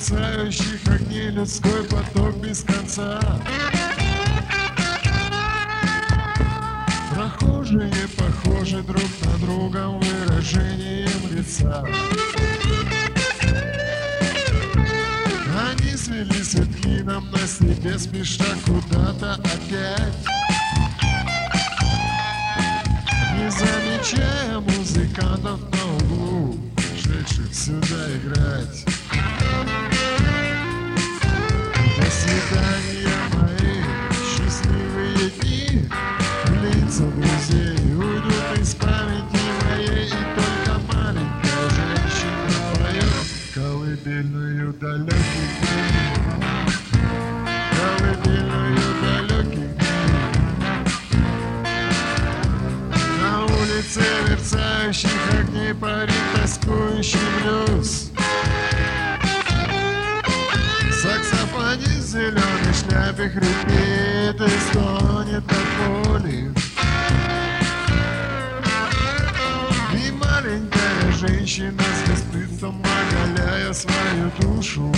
мерцающих огней людской поток без конца. Прохожие похожи друг на друга выражением лица. Они свели светки нам на снегу, спеша куда-то опять, не замечая музыкантов на углу, шедших сюда играть. До свидания, мои счастливые дни, лица друзей уйдут из памяти моей, и только маленькая женщина поет колыбельную далеких дней, колыбельную далеких дней. На улице мерцающих огней парит тоскующий блюз. Саксофонист в зеленой шляпе хрипит и стонет от боли. И маленькая женщина с бесстыдством, оголяя свою душу,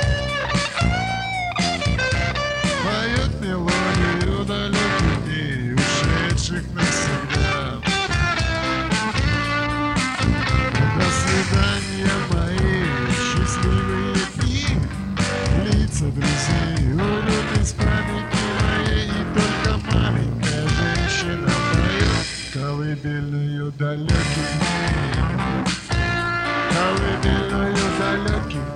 поет мелодию далеких дней, ушедших навсегда. До свидания, мои счастливые дни, лица друзей уйдут из памяти моей, и только маленькая женщина поет колыбельную далеких дней, колыбельную далеких дней.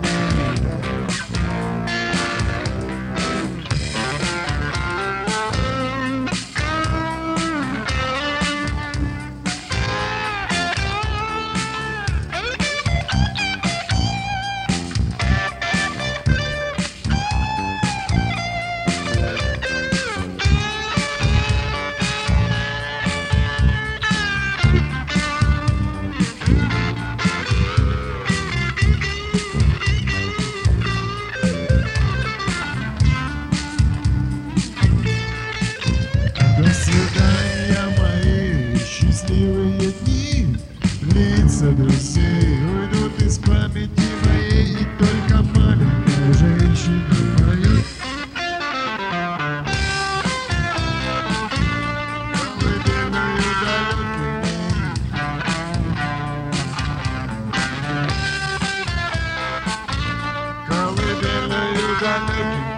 До свидания, мои счастливые дни, лица друзей уйдут из памяти моей, и только маленькая женщина поет колыбельную далеких дней, колыбельную далеких дней.